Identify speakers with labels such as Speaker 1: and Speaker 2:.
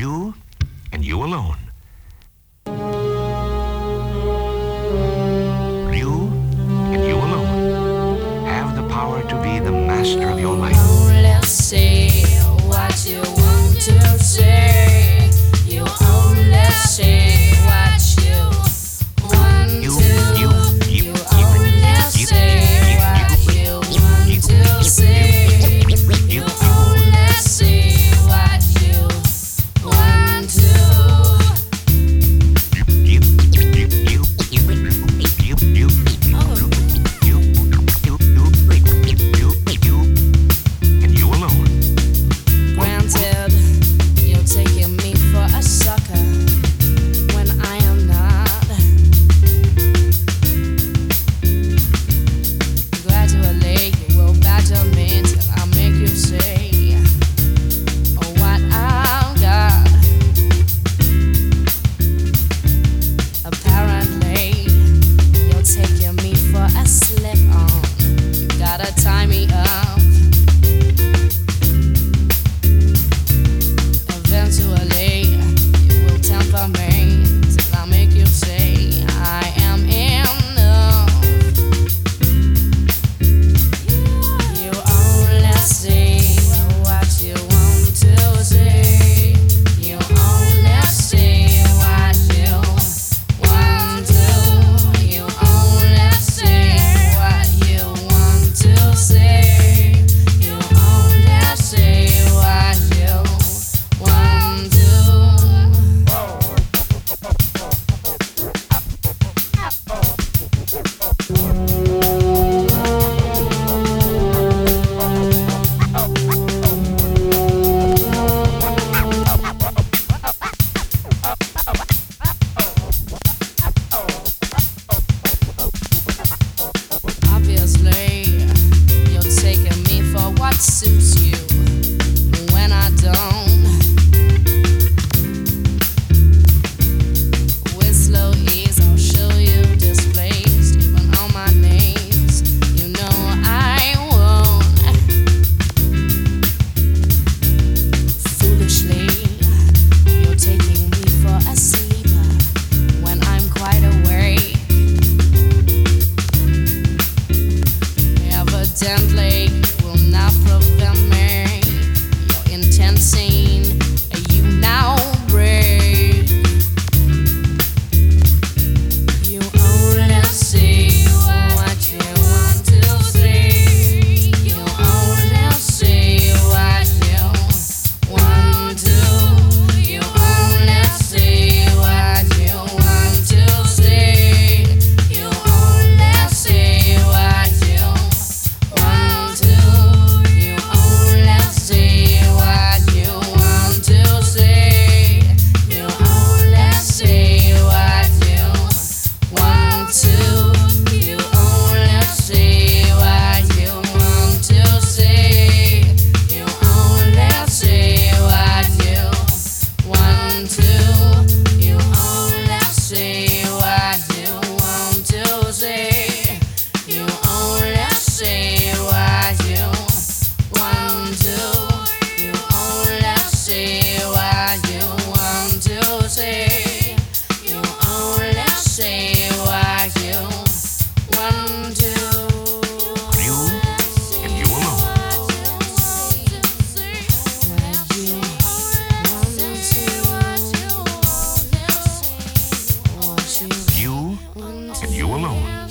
Speaker 1: You and you alone. You and you alone have the power to be the master of your life.
Speaker 2: Only say what you want to say. You only say what you want to. You only say what you want to say. You only say what you want to.
Speaker 1: And you alone.
Speaker 2: Granted, you're taking me for a sucker when I am not. Gradually, you will badger me till I make you say what I've got. Apparently, you're taking me for a slip-on. You gotta tie me up. Eventually, you will temper me till I make you say I am enough. You only say what you want to say. You only say what you want to. You only say what you want to say. You only say what you want to. Obviously, you're taking me for what suits you when I don't. With slow ease, I'll show you displaced, even on my knees. You know I won't. Foolishly, you're taking me for a sleeper when I'm quite awake. Evidently, you will not prevent me. Your intent scene, you now break. You only say what you want to say. You only say what you want to. You only say what you want to say. You only say what you want to. You only say what you want to say. You only say what you want to. You only say what you want to say. You only say what you want to. You only say what you want to say. You only say what you want to. You only say what you want to say. You only say what you want to.
Speaker 1: You and you alone. You and you alone.